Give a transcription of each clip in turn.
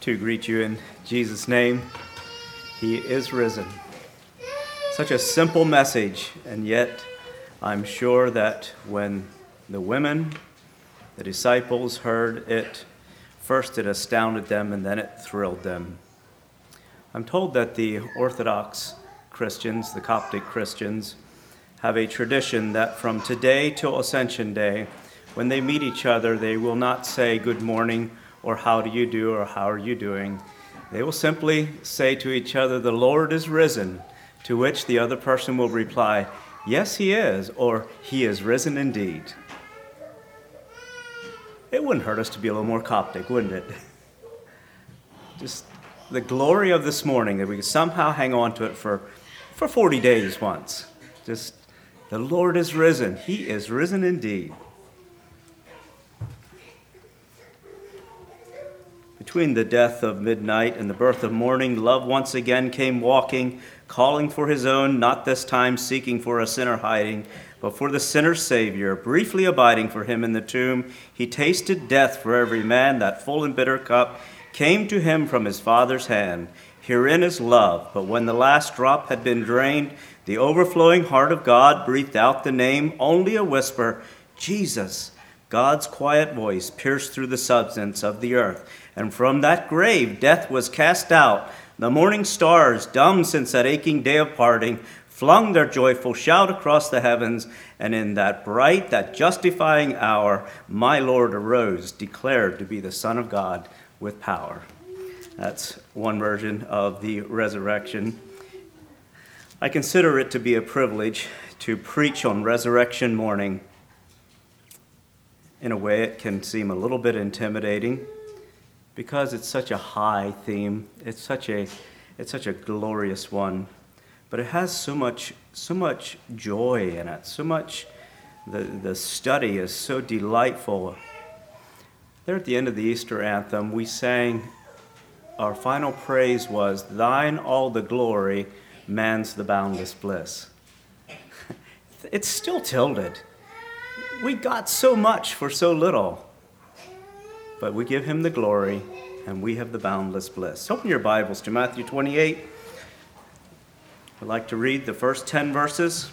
to greet you in Jesus' name. He is risen. Such a simple message, and yet I'm sure that when the women, the disciples, heard it, first it astounded them and then it thrilled them. I'm told that the Orthodox Christians, the Coptic Christians, have a tradition that from today till Ascension Day, when they meet each other, they will not say good morning or how do you do or how are you doing. They will simply say to each other, the Lord is risen, to which the other person will reply, yes, he is, or he is risen indeed. It wouldn't hurt us to be a little more Coptic, wouldn't it? Just the glory of this morning, that we could somehow hang on to it for 40 days once. Just, the Lord is risen. He is risen indeed. Between the death of midnight and the birth of morning, love once again came walking, calling for his own, not this time seeking for a sinner hiding, but for the sinner's Savior, briefly abiding for him in the tomb. He tasted death for every man, that full and bitter cup came to him from his Father's hand. Herein is love, but when the last drop had been drained, the overflowing heart of God breathed out the name, only a whisper, Jesus. God's quiet voice pierced through the substance of the earth, and from that grave death was cast out. The morning stars, dumb since that aching day of parting, flung their joyful shout across the heavens, and in that bright, that justifying hour, my Lord arose, declared to be the Son of God with power. That's one version of the resurrection. I consider it to be a privilege to preach on resurrection morning. In a way, it can seem a little bit intimidating because it's such a high theme. It's such a glorious one, but it has so much joy in it. So much. The study is so delightful. There at the end of the Easter anthem, we sang. Our final praise was, "Thine all the glory, man's the boundless bliss." It's still tilted. We got so much for so little, but we give him the glory, and we have the boundless bliss. Open your Bibles to Matthew 28. I'd like to read the first 10 verses.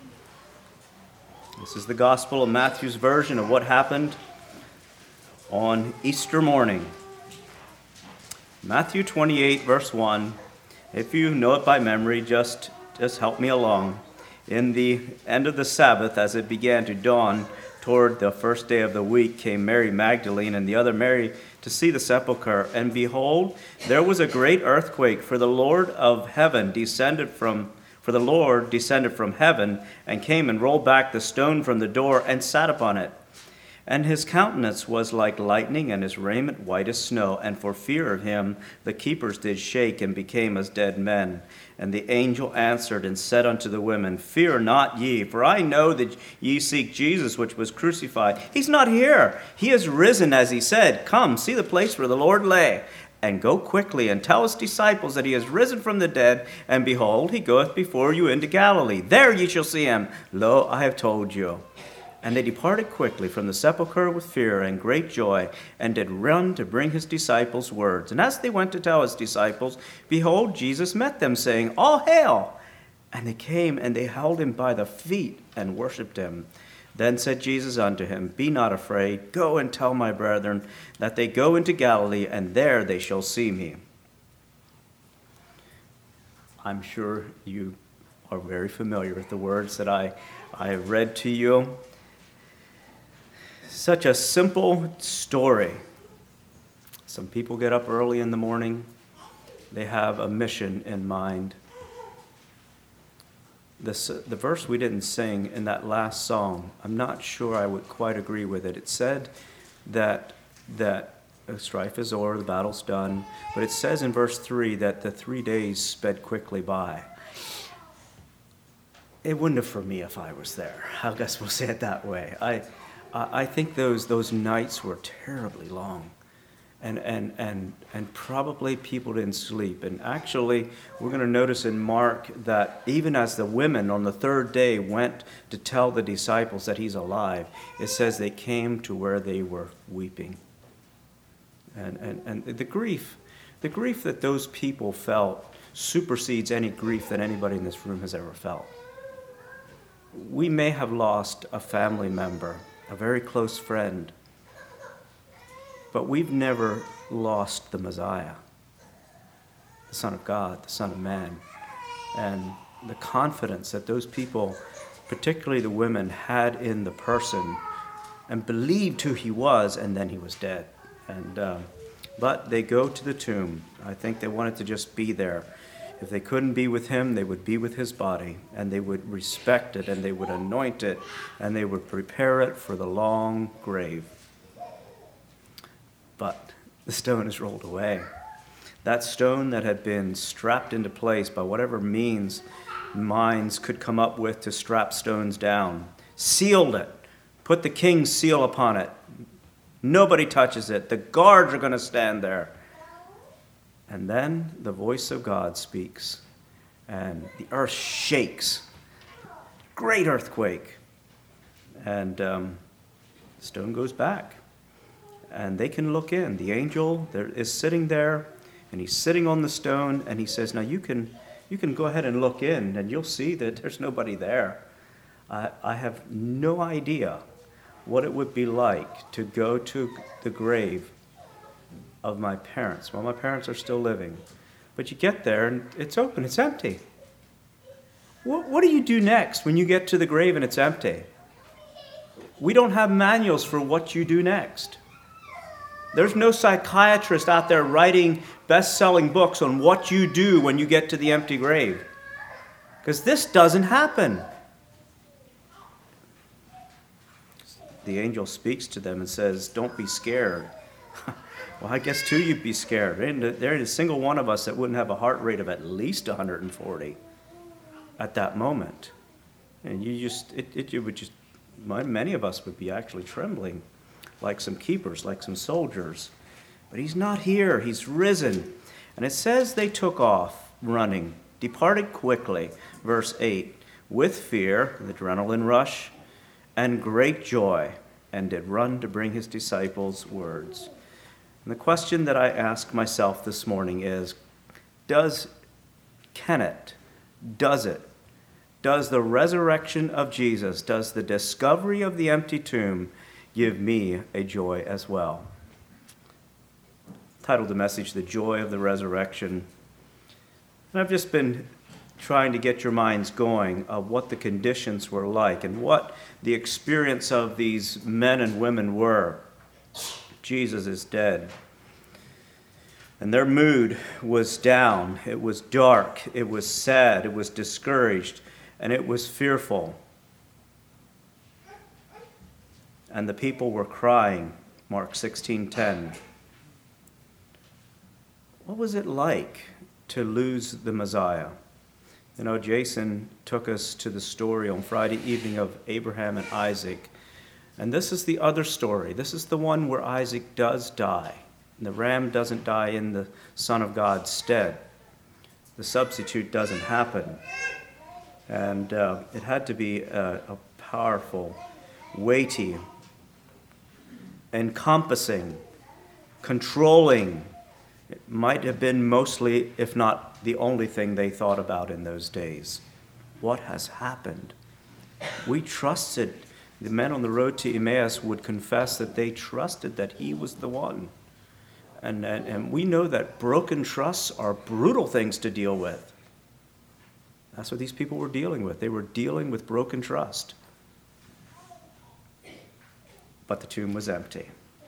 This is the Gospel of Matthew's version of what happened on Easter morning. Matthew 28, verse 1. If you know it by memory, just help me along. In the end of the Sabbath, as it began to dawn toward the first day of the week, came Mary Magdalene and the other Mary to see the sepulchre. And behold, there was a great earthquake, for the Lord descended from heaven and came and rolled back the stone from the door and sat upon it. And his countenance was like lightning, and his raiment white as snow. And for fear of him, the keepers did shake and became as dead men. And the angel answered and said unto the women, Fear not ye, for I know that ye seek Jesus, which was crucified. He's not here. He is risen, as he said. Come, see the place where the Lord lay. And go quickly and tell his disciples that he is risen from the dead. And behold, he goeth before you into Galilee. There ye shall see him. Lo, I have told you. And they departed quickly from the sepulchre with fear and great joy, and did run to bring his disciples words. And as they went to tell his disciples, behold, Jesus met them, saying, All hail! And they came, and they held him by the feet, and worshipped him. Then said Jesus unto him, Be not afraid, go and tell my brethren that they go into Galilee, and there they shall see me. I'm sure you are very familiar with the words that I have read to you. Such a simple story. Some people get up early in the morning. They have a mission in mind. The verse we didn't sing in that last song, I'm not sure I would quite agree with it. It said that strife is o'er, the battle's done. But it says in verse 3 that the 3 days sped quickly by. It wouldn't have for me if I was there. I guess we'll say it that way. I think those nights were terribly long, and probably people didn't sleep. And actually, we're going to notice in Mark that even as the women on the third day went to tell the disciples that he's alive, it says they came to where they were weeping. And the grief The grief that those people felt supersedes any grief that anybody in this room has ever felt. We may have lost a family member, a very close friend, but we've never lost the Messiah, the Son of God, the Son of Man. And the confidence that those people, particularly the women, had in the person and believed who he was, and then he was dead. But they go to the tomb. I think they wanted to just be there. If they couldn't be with him, they would be with his body, and they would respect it, and they would anoint it, and they would prepare it for the long grave. But the stone is rolled away. That stone that had been strapped into place by whatever means minds could come up with to strap stones down, sealed it, put the king's seal upon it. Nobody touches it. The guards are going to stand there. And then the voice of God speaks, and the earth shakes. Great earthquake. And the stone goes back. And they can look in. The angel is sitting there, and he's sitting on the stone, and he says, now you can go ahead and look in, and you'll see that there's nobody there. I have no idea what it would be like to go to the grave of my parents. Well, my parents are still living. But you get there, and it's open, it's empty. What do you do next when you get to the grave and it's empty? We don't have manuals for what you do next. There's no psychiatrist out there writing best-selling books on what you do when you get to the empty grave. Because this doesn't happen. The angel speaks to them and says, don't be scared. Well, I guess, too, you'd be scared. There ain't a single one of us that wouldn't have a heart rate of at least 140 at that moment. And many of us would be actually trembling, like some keepers, like some soldiers. But he's not here. He's risen. And it says they took off running, departed quickly, verse 8, with fear, the adrenaline rush, and great joy, and did run to bring his disciples words. And the question that I ask myself this morning is, does the resurrection of Jesus, does the discovery of the empty tomb give me a joy as well? Titled the message, The Joy of the Resurrection. And I've just been trying to get your minds going of what the conditions were like and what the experience of these men and women were. Jesus is dead. And their mood was down. It was dark. It was sad. It was discouraged. And it was fearful. And the people were crying, Mark 16:10. What was it like to lose the Messiah? You know, Jason took us to the story on Friday evening of Abraham and Isaac. And this is the other story. This is the one where Isaac does die. And the ram doesn't die in the Son of God's stead. The substitute doesn't happen. And it had to be a powerful, weighty, encompassing, controlling. It might have been mostly, if not the only thing they thought about in those days. What has happened? We trusted. The men on the road to Emmaus would confess that they trusted that he was the one. And we know that broken trusts are brutal things to deal with. That's what these people were dealing with. They were dealing with broken trust. But the tomb was empty.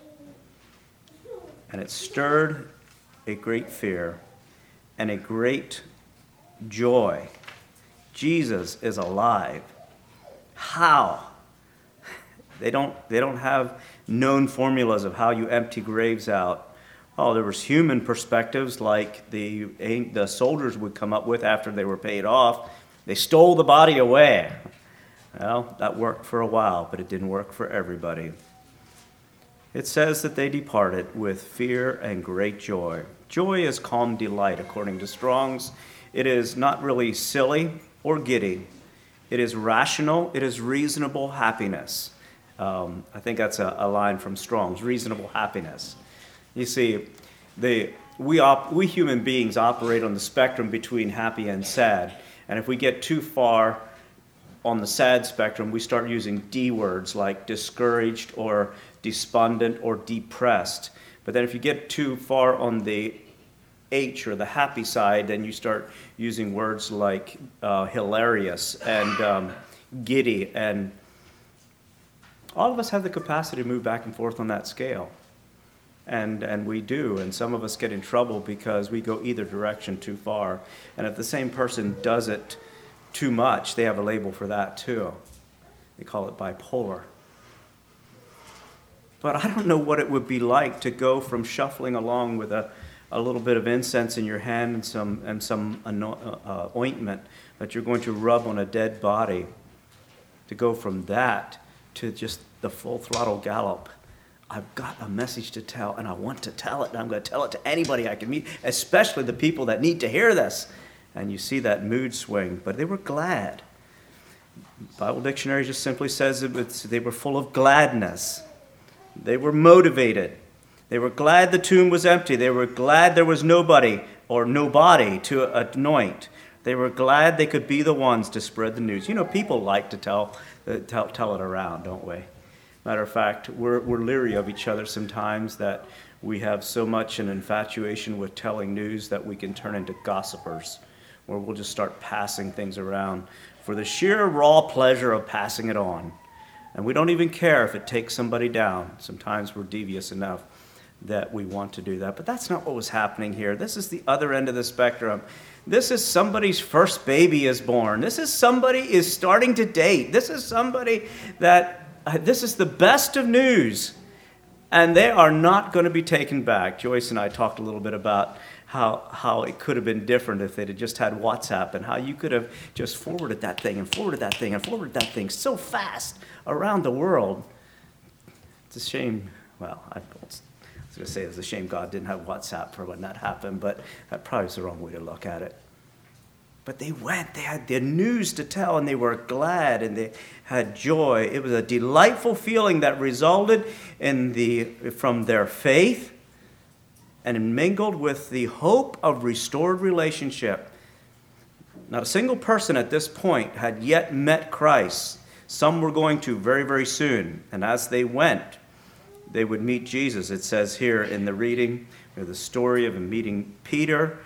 And it stirred a great fear and a great joy. Jesus is alive. How? They don't have known formulas of how you empty graves out. Oh, there was human perspectives like the soldiers would come up with after they were paid off. They stole the body away. Well, that worked for a while, but it didn't work for everybody. It says that they departed with fear and great joy. Joy is calm delight, according to Strong's. It is not really silly or giddy. It is rational. It is reasonable happiness. I think that's a line from Strong's, reasonable happiness. You see, the we human beings operate on the spectrum between happy and sad. And if we get too far on the sad spectrum, we start using D words like discouraged or despondent or depressed. But then if you get too far on the H or the happy side, then you start using words like hilarious and giddy. And all of us have the capacity to move back and forth on that scale. And we do, and some of us get in trouble because we go either direction too far. And if the same person does it too much, they have a label for that too. They call it bipolar. But I don't know what it would be like to go from shuffling along with a little bit of incense in your hand and some ointment that you're going to rub on a dead body, to go from that to just the full throttle gallop. I've got a message to tell, and I want to tell it, and I'm going to tell it to anybody I can meet, especially the people that need to hear this. And you see that mood swing, but they were glad. Bible Dictionary just simply says they were full of gladness. They were motivated. They were glad the tomb was empty. They were glad there was nobody to anoint. They were glad they could be the ones to spread the news. You know, people like to tell it around, don't we? Matter of fact, we're leery of each other sometimes, that we have so much an infatuation with telling news that we can turn into gossipers, where we'll just start passing things around for the sheer raw pleasure of passing it on. And we don't even care if it takes somebody down. Sometimes we're devious enough that we want to do that. But that's not what was happening here. This is the other end of the spectrum. This is somebody's first baby is born. This is somebody is starting to date. This is somebody that this is the best of news, and they are not going to be taken back. Joyce and I talked a little bit about how it could have been different if they'd have just had WhatsApp, and how you could have just forwarded that thing and forwarded that thing and forwarded that thing so fast around the world. It's a shame. Well, I was going to say it's a shame God didn't have WhatsApp for when that happened, but that probably is the wrong way to look at it. But they went, they had their news to tell, and they were glad, and they had joy. It was a delightful feeling that resulted from their faith and mingled with the hope of restored relationship. Not a single person at this point had yet met Christ. Some were going to very, very soon. And as they went, they would meet Jesus. It says here in the reading, the story of meeting Peter,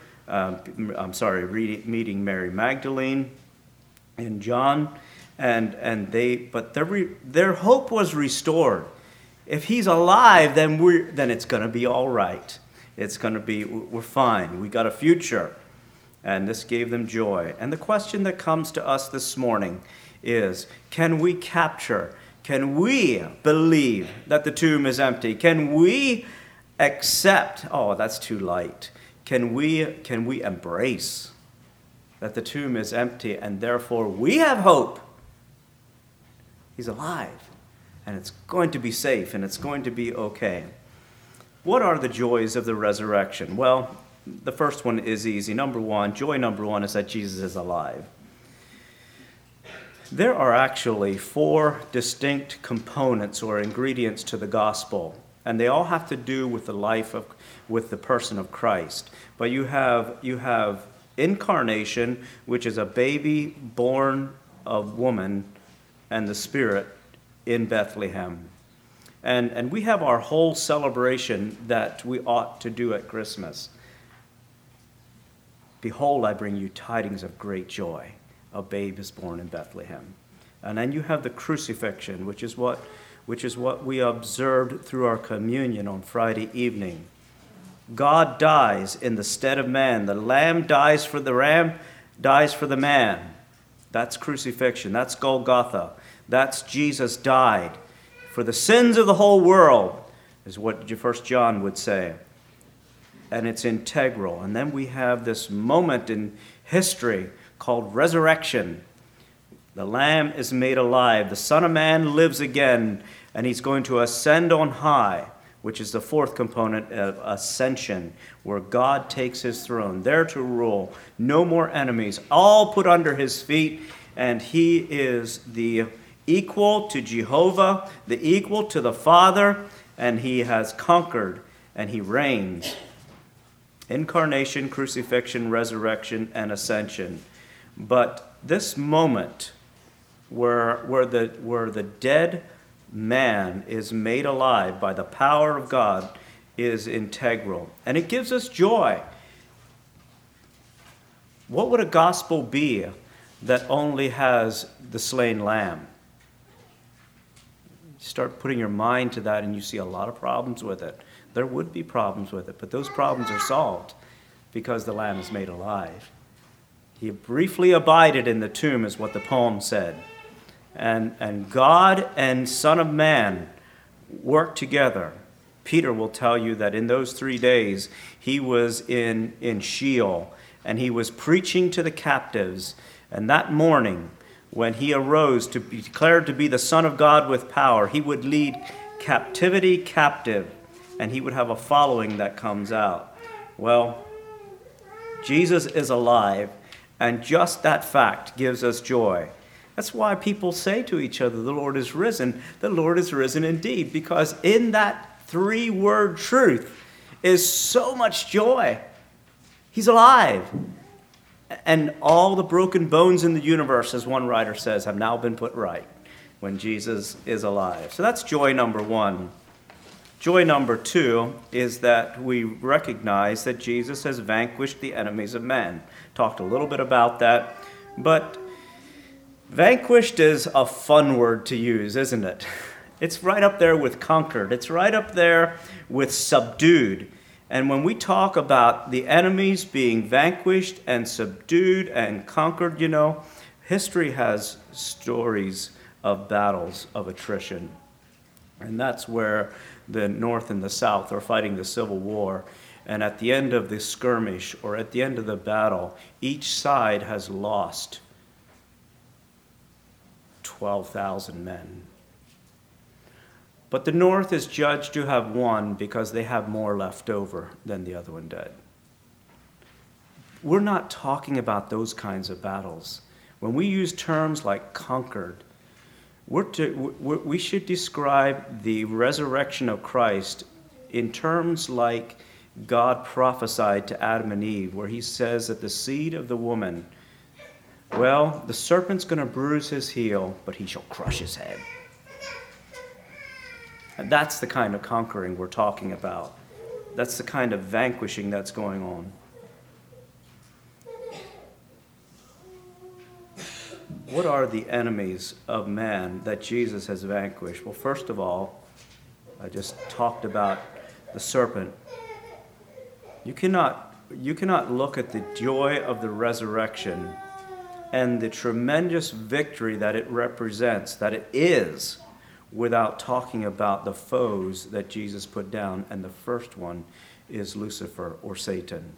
meeting Mary Magdalene and John, but their hope was restored. If he's alive, then it's going to be all right. We're fine. We got a future, and this gave them joy. And the question that comes to us this morning is: can we believe that the tomb is empty? Can we accept? Oh, that's too light. Can we embrace that the tomb is empty, and therefore we have hope? He's alive, and it's going to be safe, and it's going to be okay. What are the joys of the resurrection? Well, the first one is easy. Joy number one is that Jesus is alive. There are actually 4 distinct components or ingredients to the gospel, and they all have to do with with the person of Christ. But you have incarnation, which is a baby born of woman and the Spirit in Bethlehem. And we have our whole celebration that we ought to do at Christmas. Behold, I bring you tidings of great joy. A babe is born in Bethlehem. And then you have the crucifixion, which is what we observed through our communion on Friday evening. God dies in the stead of man. The lamb dies for the ram, dies for the man. That's crucifixion. That's Golgotha. That's Jesus died for the sins of the whole world, is what 1 John would say. And it's integral. And then we have this moment in history called resurrection. The Lamb is made alive. The Son of Man lives again, and he's going to ascend on high, which is the 4th component of ascension, where God takes his throne, there to rule. No more enemies, all put under his feet, and he is the equal to Jehovah, the equal to the Father, and he has conquered, and he reigns. Incarnation, crucifixion, resurrection, and ascension. But this moment where the dead man is made alive by the power of God is integral. And it gives us joy. What would a gospel be that only has the slain lamb? You start putting your mind to that and you see a lot of problems with it. There would be problems with it, but those problems are solved because the lamb is made alive. He briefly abided in the tomb is what the poem said. And God and Son of Man worked together. Peter will tell you that in those 3 days he was in Sheol and he was preaching to the captives. And that morning, when he arose to be declared to be the Son of God with power, he would lead captivity captive, and he would have a following that comes out. Well, Jesus is alive, and just that fact gives us joy. That's why people say to each other, the Lord is risen. The Lord is risen indeed, because in that 3-word truth is so much joy. He's alive. And all the broken bones in the universe, as one writer says, have now been put right when Jesus is alive. So that's joy number 1. Joy number 2 is that we recognize that Jesus has vanquished the enemies of men. Talked a little bit about that, but vanquished is a fun word to use, isn't it? It's right up there with conquered. It's right up there with subdued. And when we talk about the enemies being vanquished and subdued and conquered, history has stories of battles of attrition. And that's where the North and the South are fighting the Civil War. And at the end of the skirmish or at the end of the battle, each side has lost 12,000 men. But the North is judged to have won because they have more left over than the other one did. We're not talking about those kinds of battles. When we use terms like conquered, we should describe the resurrection of Christ in terms like God prophesied to Adam and Eve, where he says that the seed of the woman, well, the serpent's going to bruise his heel, but he shall crush his head. And that's the kind of conquering we're talking about. That's the kind of vanquishing that's going on. What are the enemies of man that Jesus has vanquished? Well, first of all, I just talked about the serpent. You cannot look at the joy of the resurrection and the tremendous victory that it represents, that it is, without talking about the foes that Jesus put down. And the first one is Lucifer or Satan.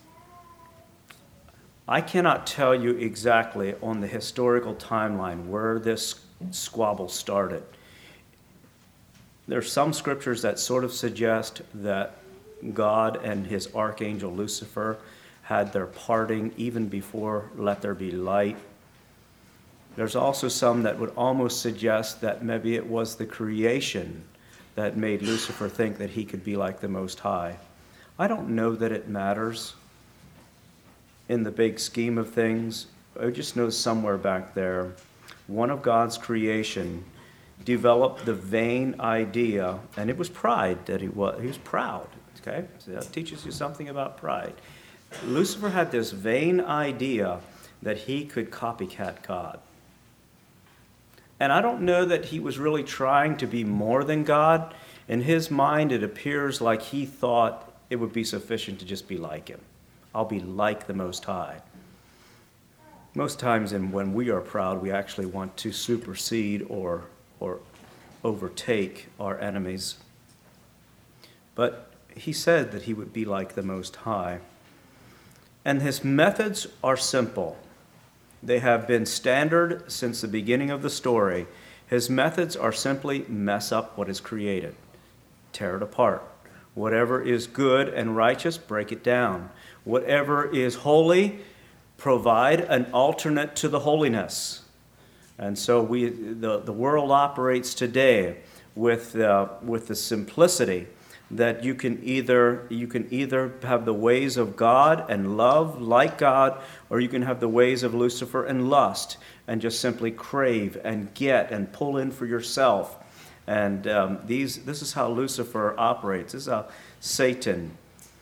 I cannot tell you exactly on the historical timeline where this squabble started. There's some scriptures that sort of suggest that God and his archangel Lucifer had their parting even before Let There Be Light. There's also some that would almost suggest that maybe it was the creation that made Lucifer think that he could be like the Most High. I don't know that it matters in the big scheme of things. I just know somewhere back there, one of God's creation developed the vain idea, and it was pride that he was proud. Okay, so that teaches you something about pride. Lucifer had this vain idea that he could copycat God. And I don't know that he was really trying to be more than God. In his mind, it appears like he thought it would be sufficient to just be like him. I'll be like the Most High. Most times when we are proud, we actually want to supersede or overtake our enemies. But he said that he would be like the Most High. And his methods are simple. They have been standard since the beginning of the story. His methods are simply mess up what is created, tear it apart. Whatever is good and righteous, break it down. Whatever is holy, provide an alternate to the holiness. And so the world operates today with the simplicity that you can either have the ways of God and love like God, or you can have the ways of Lucifer and lust and just simply crave and get and pull in for yourself. And this is how Lucifer operates. This is how Satan.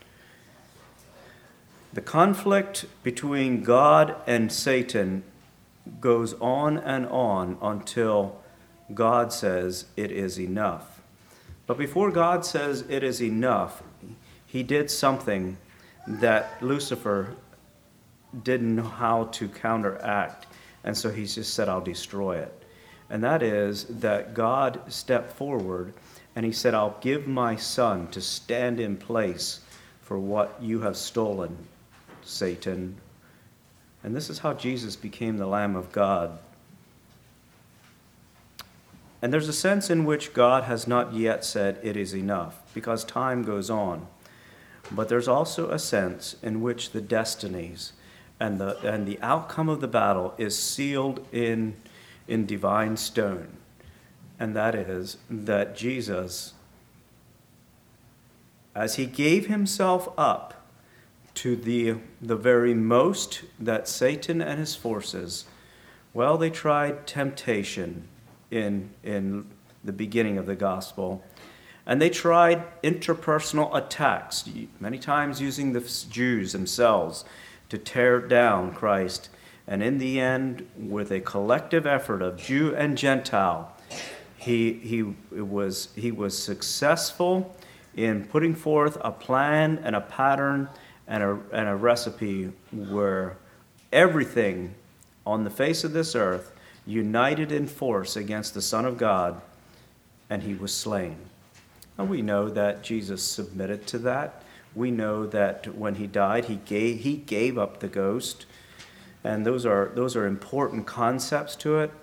The conflict between God and Satan goes on and on until God says it is enough. But before God says it is enough, he did something that Lucifer didn't know how to counteract. And so he just said, I'll destroy it. And that is that God stepped forward and he said, I'll give my son to stand in place for what you have stolen, Satan. And this is how Jesus became the Lamb of God. And there's a sense in which God has not yet said it is enough, because time goes on. But there's also a sense in which the destinies and the outcome of the battle is sealed in divine stone. And that is that Jesus, as he gave himself up to the very most that Satan and his forces, well, they tried temptation in the beginning of the gospel. And they tried interpersonal attacks, many times using the Jews themselves to tear down Christ. And in the end, with a collective effort of Jew and Gentile, he was successful in putting forth a plan and a pattern and a recipe where everything on the face of this earth united in force against the Son of God, and he was slain. And we know that Jesus submitted to that. We know that when he died, he gave up the ghost. And those are important concepts to it.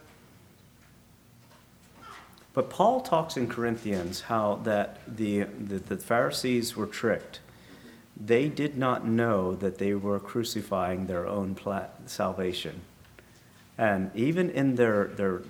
But Paul talks in Corinthians how that the Pharisees were tricked. They did not know that they were crucifying their own salvation. And even in their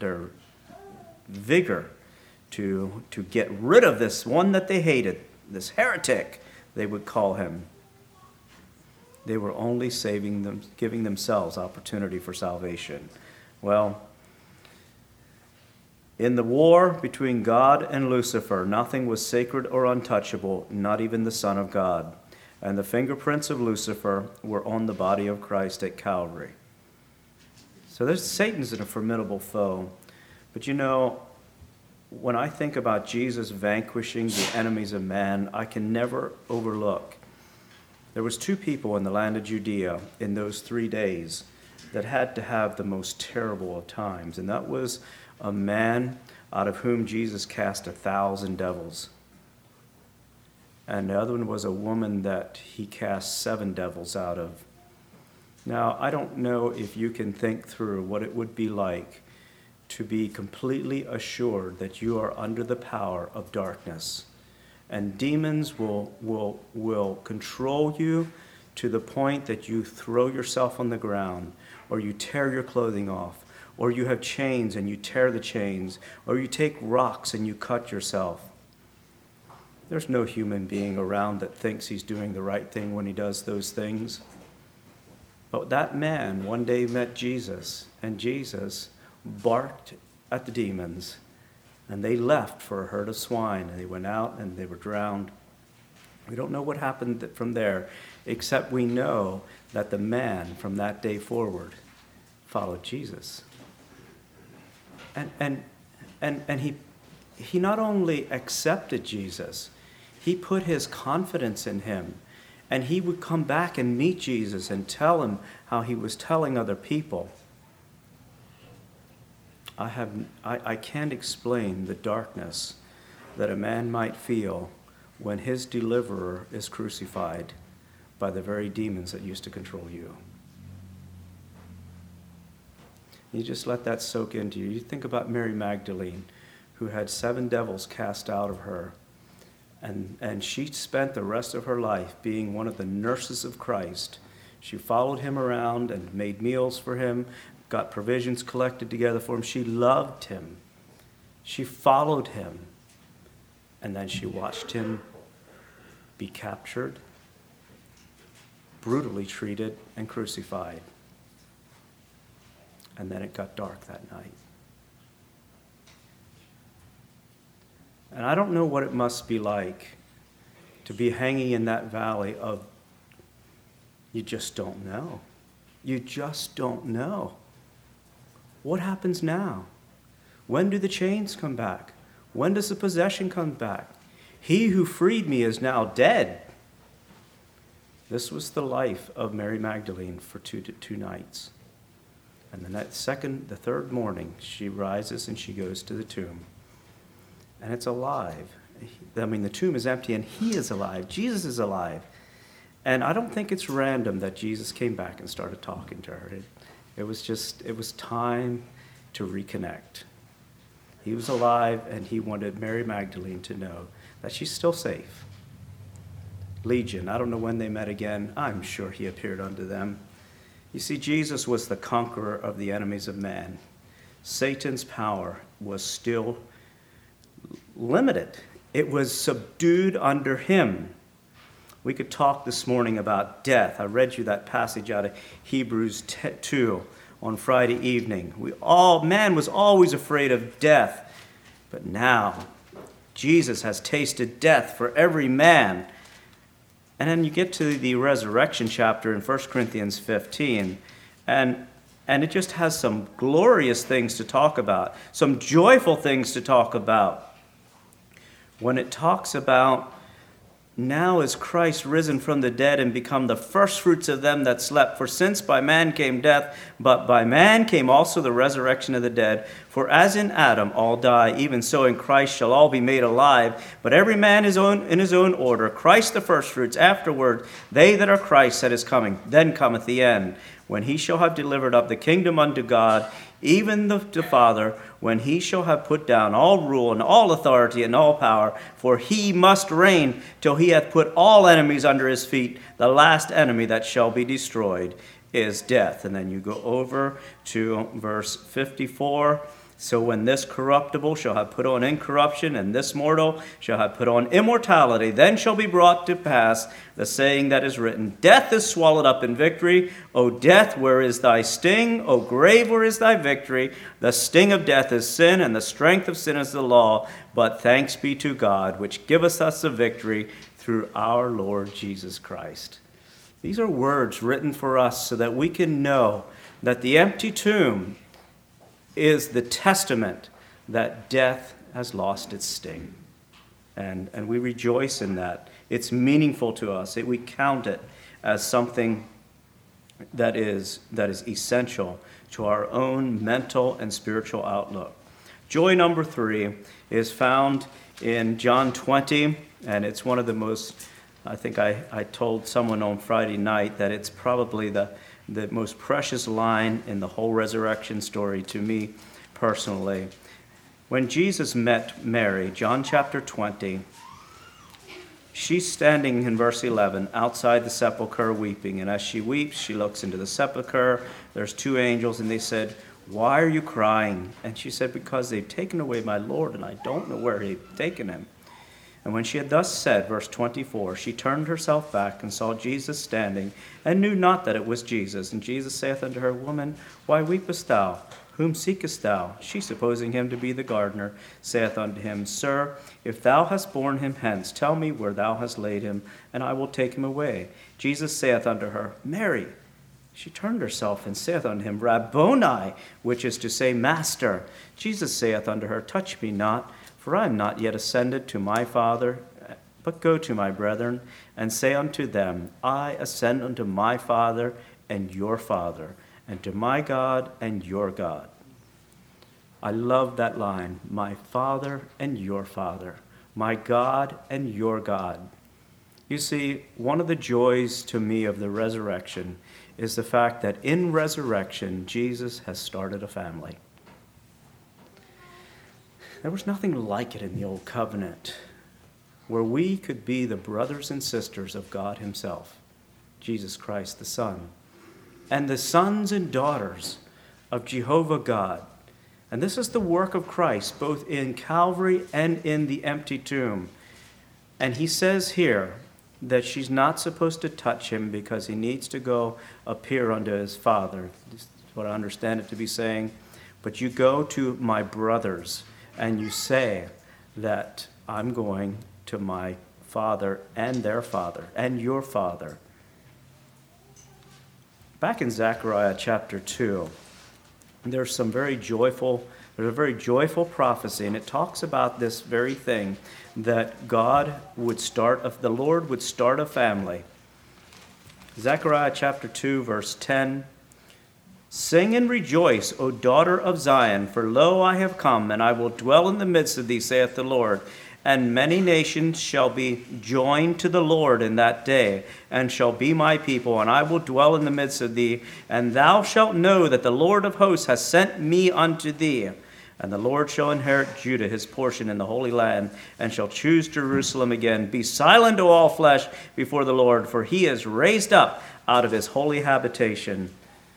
vigor to get rid of this one that they hated, this heretic, they would call him, they were only giving themselves opportunity for salvation. Well, in the war between God and Lucifer, nothing was sacred or untouchable, not even the Son of God. And the fingerprints of Lucifer were on the body of Christ at Calvary. So Satan's a formidable foe. But you know, when I think about Jesus vanquishing the enemies of man, I can never overlook. There was 2 people in the land of Judea in those 3 days that had to have the most terrible of times. And that was a man out of whom Jesus cast 1,000 devils. And the other one was a woman that he cast 7 devils out of. Now, I don't know if you can think through what it would be like to be completely assured that you are under the power of darkness. And demons will control you to the point that you throw yourself on the ground, or you tear your clothing off, or you have chains and you tear the chains, or you take rocks and you cut yourself. There's no human being around that thinks he's doing the right thing when he does those things. But that man one day met Jesus, and Jesus barked at the demons, and they left for a herd of swine, and they went out and they were drowned. We don't know what happened from there, except we know that the man from that day forward followed Jesus. And he not only accepted Jesus, he put his confidence in him. And he would come back and meet Jesus and tell him how he was telling other people. I can't explain the darkness that a man might feel when his deliverer is crucified by the very demons that used to control you. You just let that soak into you. You think about Mary Magdalene, who had 7 devils cast out of her. And she spent the rest of her life being one of the nurses of Christ. She followed him around and made meals for him, got provisions collected together for him. She loved him. She followed him. And then she watched him be captured, brutally treated, and crucified. And then it got dark that night. And I don't know what it must be like to be hanging in that valley of, you just don't know. You just don't know. What happens now? When do the chains come back? When does the possession come back? He who freed me is now dead. This was the life of Mary Magdalene for two nights. And the third morning, she rises and she goes to the tomb. And it's alive. The tomb is empty and he is alive. Jesus is alive. And I don't think it's random that Jesus came back and started talking to her. It was time to reconnect. He was alive and he wanted Mary Magdalene to know that she's still safe. Legion, I don't know when they met again. I'm sure he appeared unto them. You see, Jesus was the conqueror of the enemies of man. Satan's power was still limited. It was subdued under him. We could talk this morning about death. I read you that passage out of Hebrews 2 on Friday evening. Man was always afraid of death. But now, Jesus has tasted death for every man. And then you get to the resurrection chapter in 1 Corinthians 15, and it just has some glorious things to talk about, some joyful things to talk about. When it talks about, now is Christ risen from the dead and become the firstfruits of them that slept. For since by man came death, but by man came also the resurrection of the dead. For as in Adam all die, even so in Christ shall all be made alive. But every man in his own order. Christ the firstfruits, afterward they that are Christ at his coming. Then cometh the end, when he shall have delivered up the kingdom unto God, even the Father, when he shall have put down all rule and all authority and all power. For he must reign till he hath put all enemies under his feet. The last enemy that shall be destroyed is death. And then you go over to verse 54. So when this corruptible shall have put on incorruption, and this mortal shall have put on immortality, then shall be brought to pass the saying that is written, Death is swallowed up in victory. O death, where is thy sting? O grave, where is thy victory? The sting of death is sin, and the strength of sin is the law. But thanks be to God, which giveth us the victory through our Lord Jesus Christ. These are words written for us so that we can know that the empty tomb is the testament that death has lost its sting. And we rejoice in that. It's meaningful to us. We count it as something that is essential to our own mental and spiritual outlook. Joy number 3 is found in John 20, and it's one of the most, I think I told someone on Friday night that it's probably the most precious line in the whole resurrection story to me personally. When Jesus met Mary, John chapter 20, she's standing in verse 11 outside the sepulchre weeping. And as she weeps, she looks into the sepulchre. There's 2 angels, and they said, Why are you crying? And she said, Because they've taken away my Lord, and I don't know where they've taken him. And when she had thus said, verse 24, she turned herself back and saw Jesus standing, and knew not that it was Jesus. And Jesus saith unto her, Woman, why weepest thou? Whom seekest thou? She, supposing him to be the gardener, saith unto him, Sir, if thou hast borne him hence, tell me where thou hast laid him, and I will take him away. Jesus saith unto her, Mary. She turned herself and saith unto him, Rabboni, which is to say, Master. Jesus saith unto her, Touch me not, for I am not yet ascended to my Father, but go to my brethren, and say unto them, I ascend unto my Father and your Father, and to my God and your God. I love that line, my Father and your Father, my God and your God. You see, one of the joys to me of the resurrection is the fact that in resurrection, Jesus has started a family. There was nothing like it in the Old Covenant, where we could be the brothers and sisters of God himself, Jesus Christ the Son, and the sons and daughters of Jehovah God. And this is the work of Christ, both in Calvary and in the empty tomb. And he says here, that she's not supposed to touch him because he needs to go appear unto his father. This is what I understand it to be saying. But you go to my brothers and you say that I'm going to my father and their father and your father. Back in Zechariah chapter 2, there's a very joyful prophecy, and it talks about this very thing, that the Lord would start a family. Zechariah chapter 2, verse 10, "Sing and rejoice, O daughter of Zion, for lo, I have come, and I will dwell in the midst of thee, saith the Lord. And many nations shall be joined to the Lord in that day, and shall be my people, and I will dwell in the midst of thee. And thou shalt know that the Lord of hosts has sent me unto thee. And the Lord shall inherit Judah, his portion in the Holy Land, and shall choose Jerusalem again. Be silent, O all flesh, before the Lord, for he is raised up out of his holy habitation."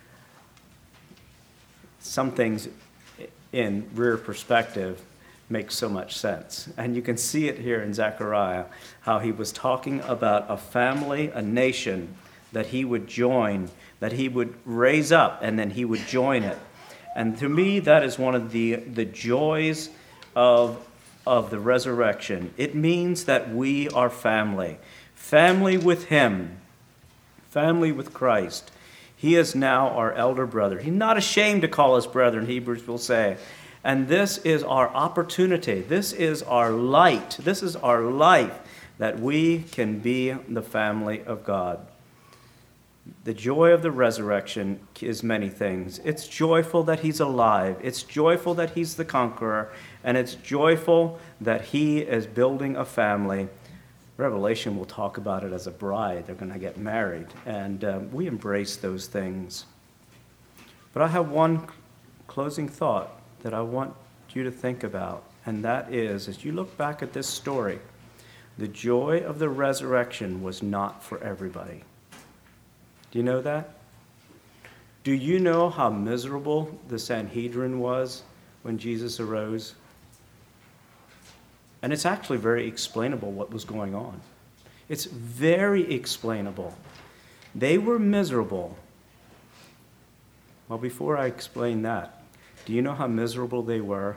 Some things in rear perspective makes so much sense. And you can see it here in Zechariah, how he was talking about a family, a nation that he would join, that he would raise up, and then he would join it. And to me, that is one of the joys of the resurrection. It means that we are family. Family with him. Family with Christ. He is now our elder brother. He's not ashamed to call us brethren, Hebrews will say. And this is our opportunity. This is our light. This is our life, that we can be the family of God. The joy of the resurrection is many things. It's joyful that he's alive. It's joyful that he's the conqueror. And it's joyful that he is building a family. Revelation will talk about it as a bride. They're going to get married. And we embrace those things. But I have one closing thought that I want you to think about, and that is, as you look back at this story, the joy of the resurrection was not for everybody. Do you know that? Do you know how miserable the Sanhedrin was when Jesus arose? And it's actually very explainable what was going on. It's very explainable. They were miserable. Well, before I explain that, do you know how miserable they were?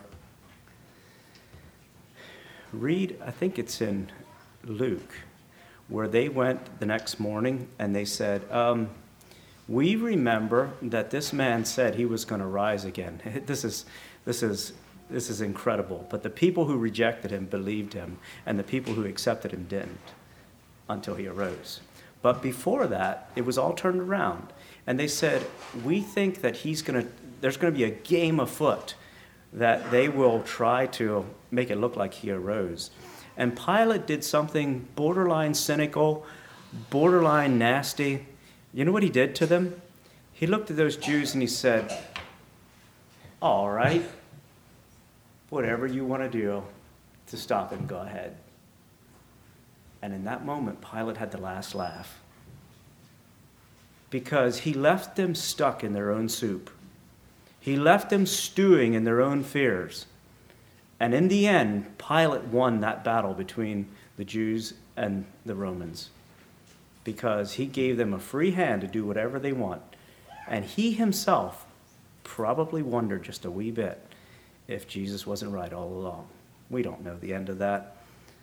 Read, I think it's in Luke, where they went the next morning and they said, we remember that this man said he was going to rise again. This is incredible. But the people who rejected him believed him, and the people who accepted him didn't until he arose. But before that, it was all turned around. And they said, we think that there's going to be a game afoot, that they will try to make it look like he arose. And Pilate did something borderline cynical, borderline nasty. You know what he did to them? He looked at those Jews and he said, all right, whatever you want to do to stop him, go ahead. And in that moment, Pilate had the last laugh, because he left them stuck in their own soup. He left them stewing in their own fears. And in the end, Pilate won that battle between the Jews and the Romans, because he gave them a free hand to do whatever they want. And he himself probably wondered just a wee bit if Jesus wasn't right all along. We don't know the end of that.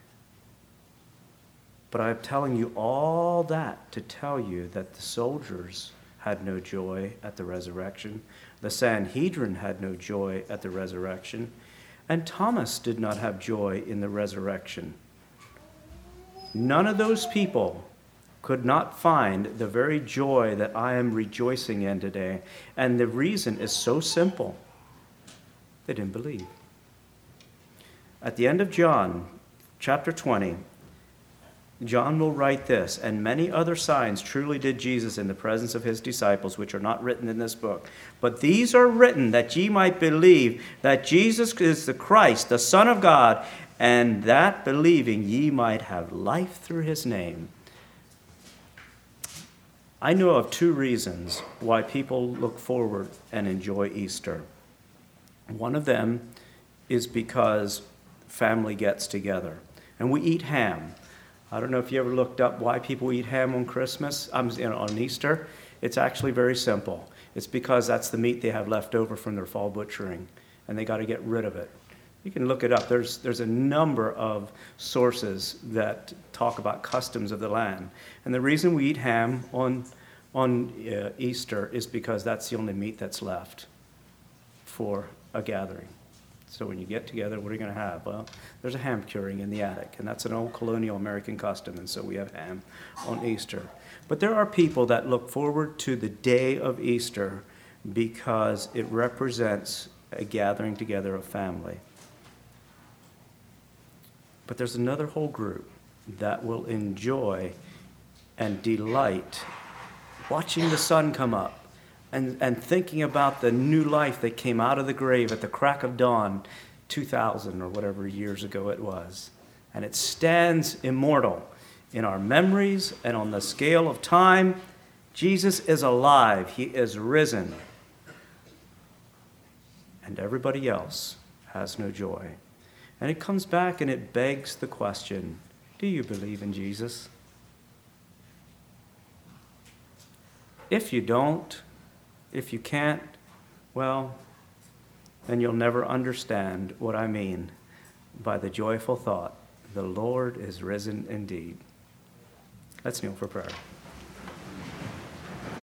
But I'm telling you all that to tell you that the soldiers had no joy at the resurrection. The Sanhedrin had no joy at the resurrection. And Thomas did not have joy in the resurrection. None of those people could not find the very joy that I am rejoicing in today. And the reason is so simple. They didn't believe. At the end of John, chapter 20, John will write this, and many other signs truly did Jesus in the presence of his disciples, which are not written in this book. But these are written that ye might believe that Jesus is the Christ, the Son of God, and that believing ye might have life through his name. I know of two reasons why people look forward and enjoy Easter. One of them is because family gets together, and we eat ham. I don't know if you ever looked up why people eat ham on Christmas, on Easter. It's actually very simple. It's because that's the meat they have left over from their fall butchering, and they got to get rid of it. You can look it up. There's a number of sources that talk about customs of the land. And the reason we eat ham on Easter is because that's the only meat that's left for a gathering. So when you get together, what are you going to have? Well, there's a ham curing in the attic, and that's an old colonial American custom, and so we have ham on Easter. But there are people that look forward to the day of Easter because it represents a gathering together of family. But there's another whole group that will enjoy and delight watching the sun come up and thinking about the new life that came out of the grave at the crack of dawn 2,000 or whatever years ago it was. And it stands immortal in our memories and on the scale of time. Jesus is alive. He is risen. And everybody else has no joy. And it comes back and it begs the question, do you believe in Jesus? If you don't, if you can't, well, then you'll never understand what I mean by the joyful thought, the Lord is risen indeed. Let's kneel for prayer.